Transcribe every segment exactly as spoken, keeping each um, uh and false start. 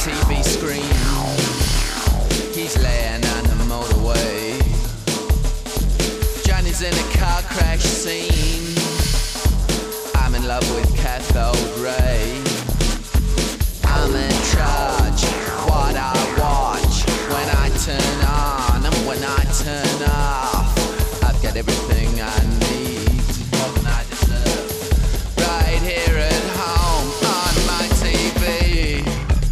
T V screen. He's laying on the motorway. Johnny's in a car crash scene. I'm in love with cathode ray. I'm in charge, what I watch. When I turn on and when I turn off, I've got everything I need, more than I deserve, right here at home on my T V.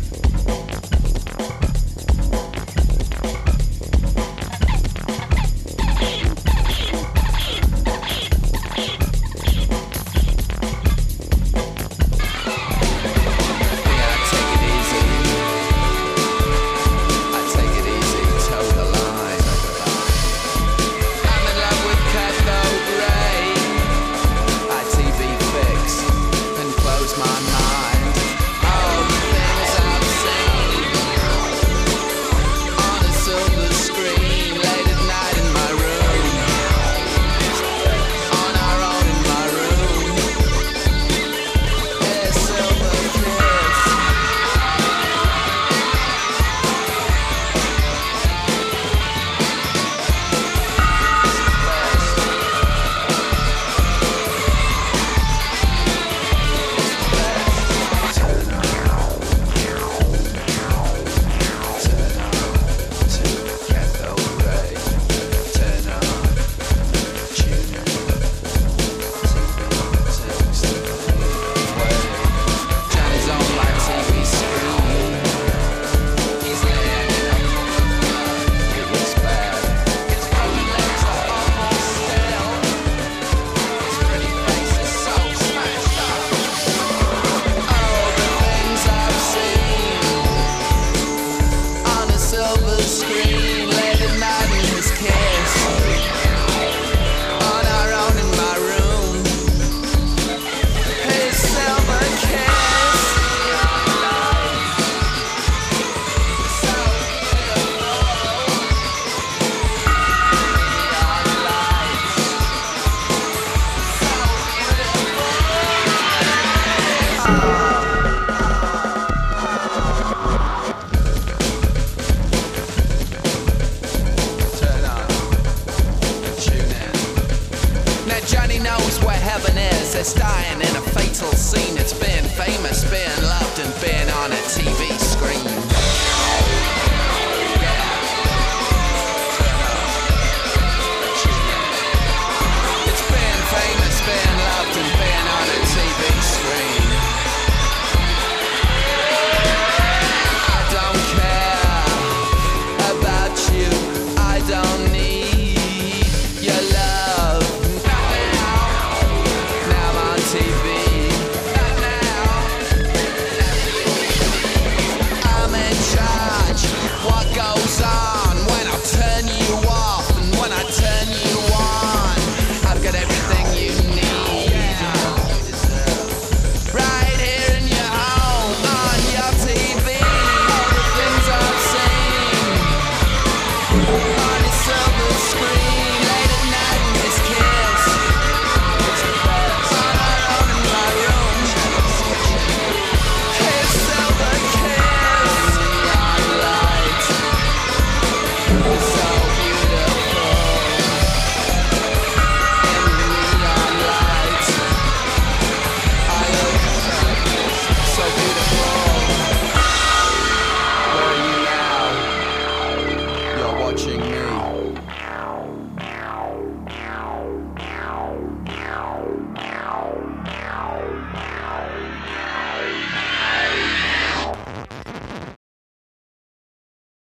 Johnny knows where heaven is. It's dying in a fatal scene. It's been famous, been loved, and been on a T V.